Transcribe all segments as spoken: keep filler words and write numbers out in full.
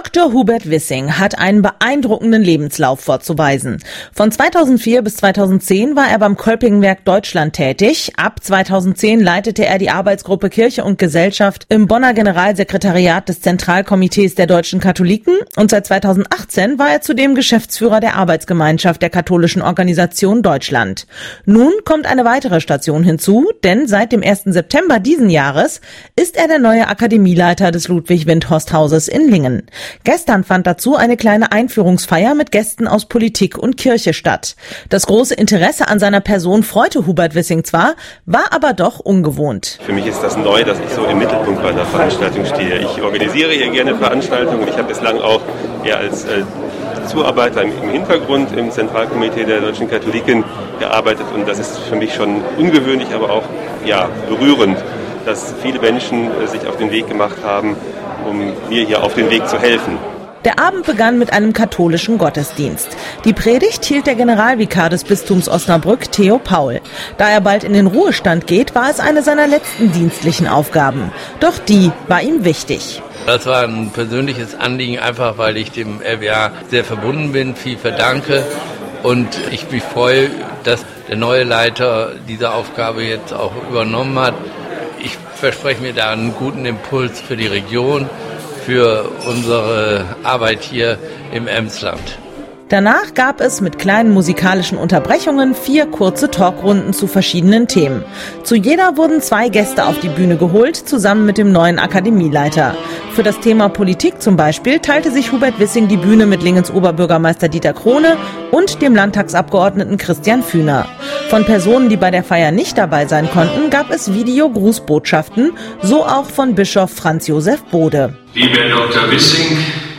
Doktor Hubert Wissing hat einen beeindruckenden Lebenslauf vorzuweisen. Von zweitausendvier bis zweitausendzehn war er beim Kolpingwerk Deutschland tätig. Ab zweitausendzehn leitete er die Arbeitsgruppe Kirche und Gesellschaft im Bonner Generalsekretariat des Zentralkomitees der deutschen Katholiken und seit zweitausendachtzehn war er zudem Geschäftsführer der Arbeitsgemeinschaft der Katholischen Organisation Deutschland. Nun kommt eine weitere Station hinzu, denn seit dem ersten September diesen Jahres ist er der neue Akademieleiter des Ludwig-Windhorst-Hauses in Lingen. Gestern fand dazu eine kleine Einführungsfeier mit Gästen aus Politik und Kirche statt. Das große Interesse an seiner Person freute Hubert Wissing zwar, war aber doch ungewohnt. Für mich ist das neu, dass ich so im Mittelpunkt bei einer Veranstaltung stehe. Ich organisiere hier gerne Veranstaltungen. Ich habe bislang auch eher als äh, Zuarbeiter im Hintergrund im Zentralkomitee der deutschen Katholiken gearbeitet und das ist für mich schon ungewöhnlich, aber auch ja, berührend, dass viele Menschen äh, sich auf den Weg gemacht haben, um mir hier auf den Weg zu helfen. Der Abend begann mit einem katholischen Gottesdienst. Die Predigt hielt der Generalvikar des Bistums Osnabrück, Theo Paul. Da er bald in den Ruhestand geht, war es eine seiner letzten dienstlichen Aufgaben. Doch die war ihm wichtig. Das war ein persönliches Anliegen, einfach weil ich dem R W A sehr verbunden bin, viel verdanke und ich mich freue, dass der neue Leiter diese Aufgabe jetzt auch übernommen hat. Ich verspreche mir da einen guten Impuls für die Region, für unsere Arbeit hier im Emsland. Danach gab es mit kleinen musikalischen Unterbrechungen vier kurze Talkrunden zu verschiedenen Themen. Zu jeder wurden zwei Gäste auf die Bühne geholt, zusammen mit dem neuen Akademieleiter. Für das Thema Politik zum Beispiel teilte sich Hubert Wissing die Bühne mit Lingens Oberbürgermeister Dieter Krone und dem Landtagsabgeordneten Christian Fühner. Von Personen, die bei der Feier nicht dabei sein konnten, gab es Videogrußbotschaften, so auch von Bischof Franz Josef Bode. Lieber Herr Doktor Wissing,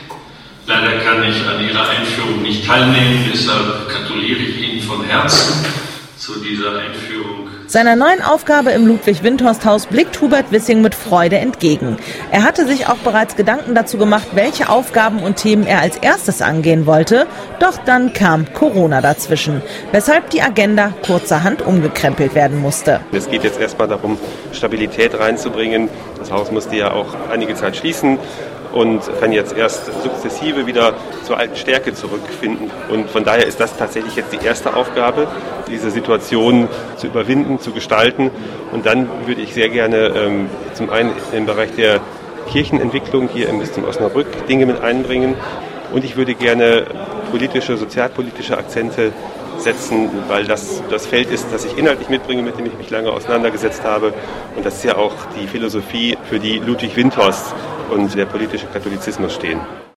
leider kann ich an Ihrer Einführung nicht teilnehmen, deshalb gratuliere ich Ihnen von Herzen zu dieser Einführung. Seiner neuen Aufgabe im Ludwig-Windhorst-Haus blickt Hubert Wissing mit Freude entgegen. Er hatte sich auch bereits Gedanken dazu gemacht, welche Aufgaben und Themen er als erstes angehen wollte. Doch dann kam Corona dazwischen, weshalb die Agenda kurzerhand umgekrempelt werden musste. Es geht jetzt erstmal darum, Stabilität reinzubringen. Das Haus musste ja auch einige Zeit schließen und kann jetzt erst sukzessive wieder zur alten Stärke zurückfinden. Und von daher ist das tatsächlich jetzt die erste Aufgabe, diese Situation zu überwinden, zu gestalten. Und dann würde ich sehr gerne ähm, zum einen im Bereich der Kirchenentwicklung hier im Bistum Osnabrück Dinge mit einbringen. Und ich würde gerne politische, sozialpolitische Akzente setzen, weil das das Feld ist, das ich inhaltlich mitbringe, mit dem ich mich lange auseinandergesetzt habe. Und das ist ja auch die Philosophie, für die Ludwig Windhorst und der politische Katholizismus stehen.